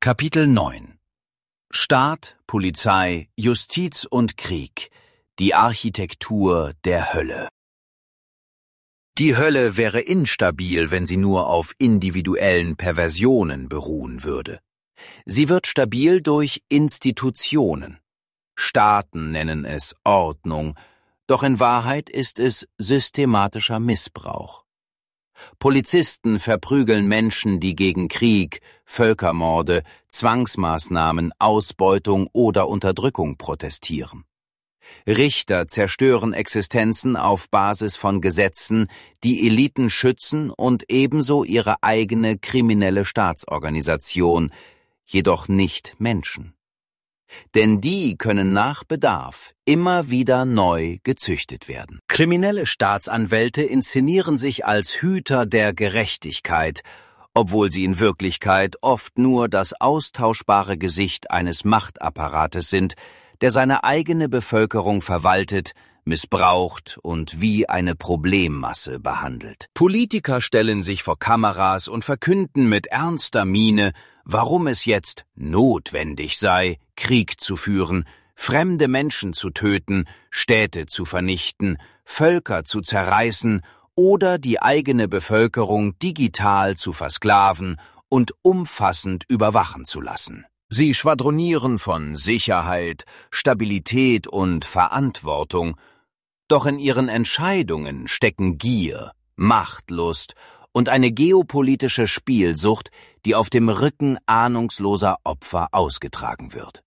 Kapitel 9 Staat, Polizei, Justiz und Krieg. Die Architektur der Hölle. Die Hölle wäre instabil, wenn sie nur auf individuellen Perversionen beruhen würde. Sie wird stabil durch Institutionen. Staaten nennen es Ordnung, doch in Wahrheit ist es systematischer Missbrauch. Polizisten verprügeln Menschen, die gegen Krieg, Völkermorde, Zwangsmaßnahmen, Ausbeutung oder Unterdrückung protestieren. Richter zerstören Existenzen auf Basis von Gesetzen, die Eliten schützen und ebenso ihre eigene kriminelle Staatsorganisation, jedoch nicht Menschen. Denn die können nach Bedarf immer wieder neu gezüchtet werden. Kriminelle Staatsanwälte inszenieren sich als Hüter der Gerechtigkeit, obwohl sie in Wirklichkeit oft nur das austauschbare Gesicht eines Machtapparates sind, der seine eigene Bevölkerung verwaltet, missbraucht und wie eine Problemmasse behandelt. Politiker stellen sich vor Kameras und verkünden mit ernster Miene, warum es jetzt notwendig sei, Krieg zu führen, fremde Menschen zu töten, Städte zu vernichten, Völker zu zerreißen oder die eigene Bevölkerung digital zu versklaven und umfassend überwachen zu lassen. Sie schwadronieren von Sicherheit, Stabilität und Verantwortung, doch in ihren Entscheidungen stecken Gier, Machtlust und eine geopolitische Spielsucht, die auf dem Rücken ahnungsloser Opfer ausgetragen wird.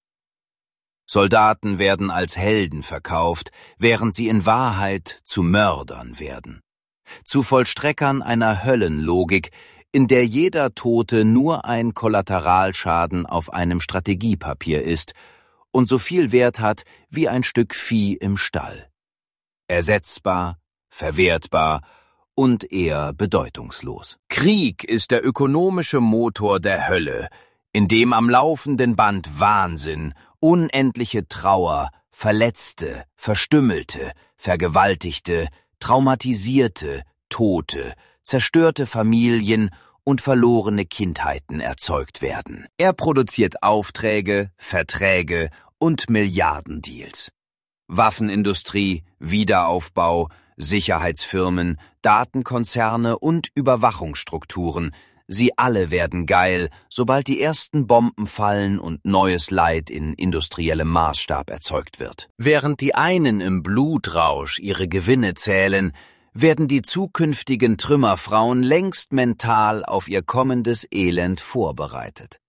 Soldaten werden als Helden verkauft, während sie in Wahrheit zu Mördern werden. Zu Vollstreckern einer Höllenlogik, in der jeder Tote nur ein Kollateralschaden auf einem Strategiepapier ist und so viel Wert hat wie ein Stück Vieh im Stall. Ersetzbar, verwertbar und eher bedeutungslos. Krieg ist der ökonomische Motor der Hölle, in dem am laufenden Band Wahnsinn, unendliche Trauer, Verletzte, Verstümmelte, Vergewaltigte, Traumatisierte, Tote, zerstörte Familien und verlorene Kindheiten erzeugt werden. Er produziert Aufträge, Verträge und Milliardendeals. Waffenindustrie, Wiederaufbau, Sicherheitsfirmen, Datenkonzerne und Überwachungsstrukturen, sie alle werden geil, sobald die ersten Bomben fallen und neues Leid in industriellem Maßstab erzeugt wird. Während die einen im Blutrausch ihre Gewinne zählen, werden die zukünftigen Trümmerfrauen längst mental auf ihr kommendes Elend vorbereitet.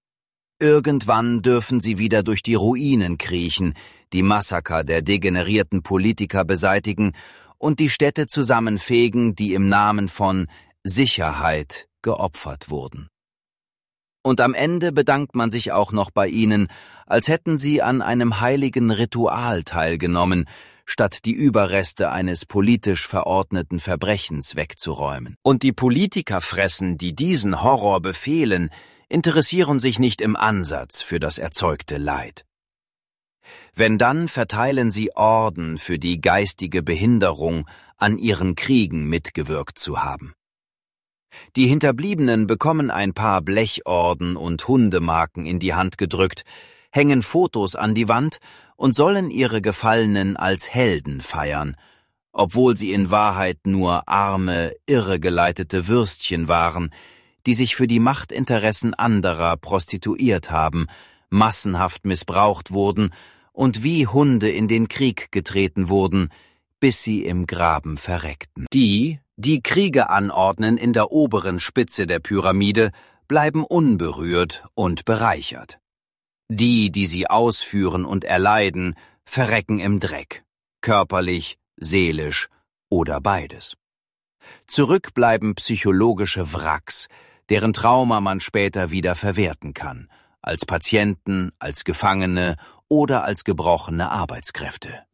Irgendwann dürfen sie wieder durch die Ruinen kriechen, die Massaker der degenerierten Politiker beseitigen und die Städte zusammenfegen, die im Namen von Sicherheit geopfert wurden. Und am Ende bedankt man sich auch noch bei ihnen, als hätten sie an einem heiligen Ritual teilgenommen, statt die Überreste eines politisch verordneten Verbrechens wegzuräumen. Und die Politikerfressen, die diesen Horror befehlen, interessieren sich nicht im Ansatz für das erzeugte Leid. Wenn dann verteilen sie Orden für die geistige Behinderung, an ihren Kriegen mitgewirkt zu haben. Die Hinterbliebenen bekommen ein paar Blechorden und Hundemarken in die Hand gedrückt, hängen Fotos an die Wand und sollen ihre Gefallenen als Helden feiern, obwohl sie in Wahrheit nur arme, irregeleitete Würstchen waren, die sich für die Machtinteressen anderer prostituiert haben, massenhaft missbraucht wurden und wie Hunde in den Krieg getreten wurden, bis sie im Graben verreckten. Die Kriege anordnen in der oberen Spitze der Pyramide, bleiben unberührt und bereichert. Die sie ausführen und erleiden, verrecken im Dreck, körperlich, seelisch oder beides. Zurück bleiben psychologische Wracks, deren Trauma man später wieder verwerten kann, als Patienten, als Gefangene oder als gebrochene Arbeitskräfte.